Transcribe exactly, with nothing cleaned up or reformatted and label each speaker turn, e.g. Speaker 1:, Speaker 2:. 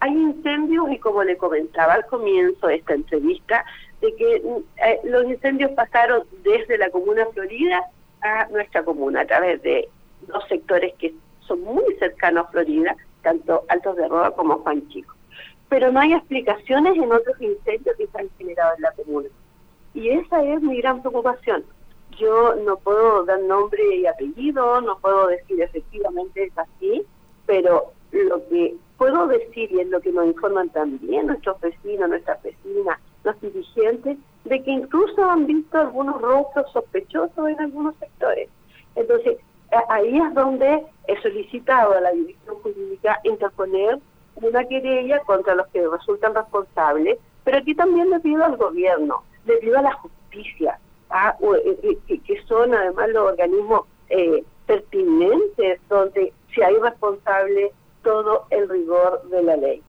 Speaker 1: hay incendios y como le comentaba al comienzo de esta entrevista, de que eh, los incendios pasaron desde la comuna Florida a nuestra comuna, a través de dos sectores que son muy cercanos a Florida, tanto Altos de Roda como Juan Chico. Pero no hay explicaciones en otros incendios que se han generado en la comuna. Y esa es mi gran preocupación. Yo no puedo dar nombre y apellido, no puedo decir efectivamente es así, pero lo que puedo decir, y es lo que nos informan también nuestros vecinos, nuestras vecinas, los dirigentes, de que incluso han visto algunos rostros sospechosos en algunos sectores. Entonces, ahí es donde he solicitado a la Dirección Jurídica interponer una querella contra los que resultan responsables, pero aquí también le pido al gobierno, le pido a la justicia, a, que, que son además los organismos eh, pertinentes, donde si hay responsables, todo el rigor de la ley.